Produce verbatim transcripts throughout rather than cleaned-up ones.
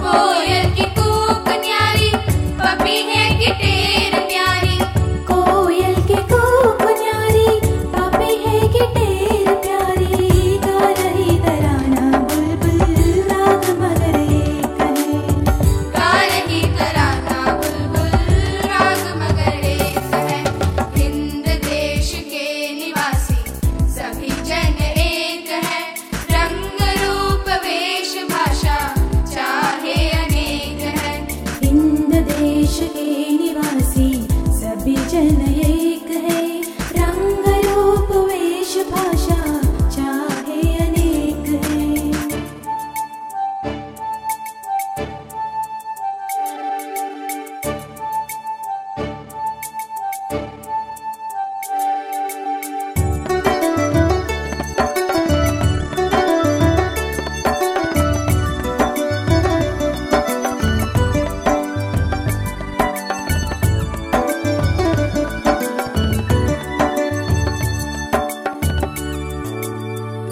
कोयल की कूक न्यारी, पपीहे की टेर प्यारी। कोयल की कूक न्यारी, पपीहे की टेर प्यारी। गा रही तराना बुलबुल, राग मगर एक है। गा रही तराना बुलबुल, राग मगर एक है। हिंद देश के निवासी सभी जन एक है। रंग रूप वेश भाषा चाहे अनेक है। हिंद देश के निवासी सभी जन एक है। रंग रूप वेश भाषा चाहे अनेक है।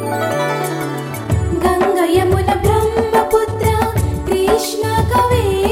गंगा यमुना ब्रह्मपुत्र कृष्ण कावेरी।